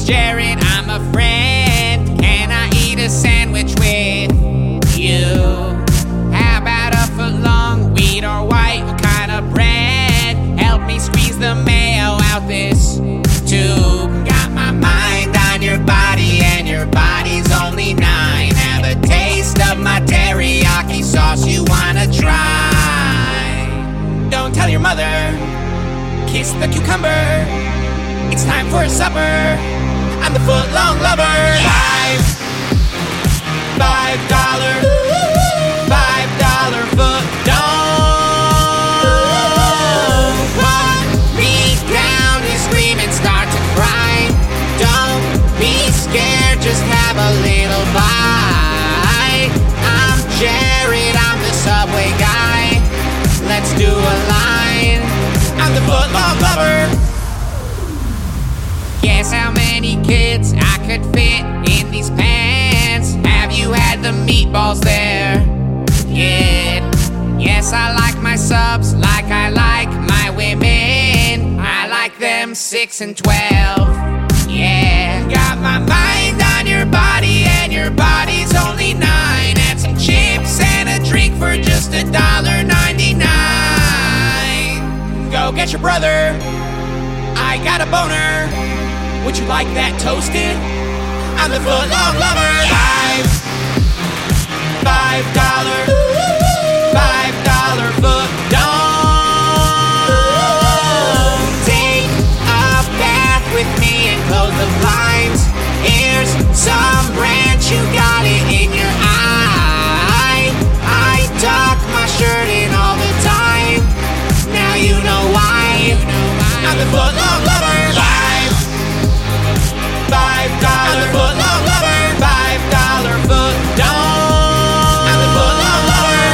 name's Jared, I'm a friend. Can I eat a sandwich with you? How about a foot long, wheat or white? What kind of bread? Help me squeeze the mayo out this tube. Got my mind on your body and your body's only 9. Have a taste of my teriyaki sauce you wanna try. Don't tell your mother, kiss the cucumber. It's time for supper. I'm the foot-long lover. $5 foot. Don't put me down and scream and start to cry. Don't be scared, just have a little bite. I'm Jared, I'm the Subway guy. Let's do a line. I'm the foot-long lover. Guess how many kids I could fit in these pants? Have you had the meatballs there? Yeah. Yes, I like my subs like I like my women. I like them 6 and 12. Yeah. Got my mind on your body and your body's only 9. Add some chips and a drink for just $1.99. Go get your brother, I got a boner. Would you like that toasted? I'm the foot-long lover. $5 foot. Don't take a bath with me and close the blinds. Here's some ranch, you got it in your eye. I tuck my shirt in all the time. Now you know why. I'm the foot-long lover. $5 foot-long lover. $5 foot. Don't. I'm the foot-long lover.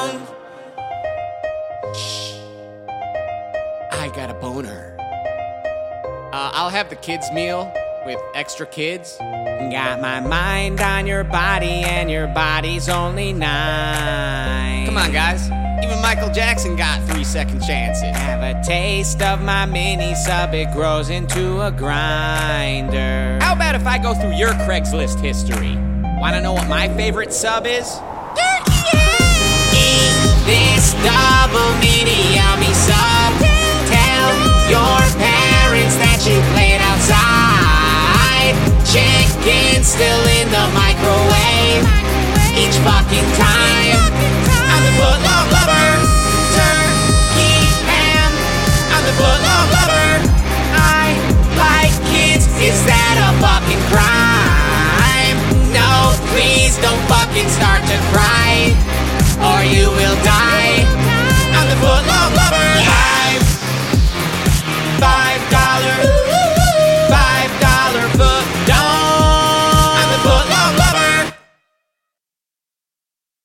Shh. I got a boner. I'll have the kids' meal with extra kids. Got my mind on your body and your body's only 9. Come on, guys. Even Michael Jackson got 3-second chances. Have a taste of my mini sub, it grows into a grinder. How about if I go through your Craigslist history? Wanna know what my favorite sub is? Turkey! Eat this double mini yummy sub. Tell your parents that you played outside. Chicken still in the microwave each fucking time. I'm the foot-long lover. Turkey ham. I'm the foot-long lover. I like kids. Is that a fucking crime? No, please don't fucking start to cry, or you will die.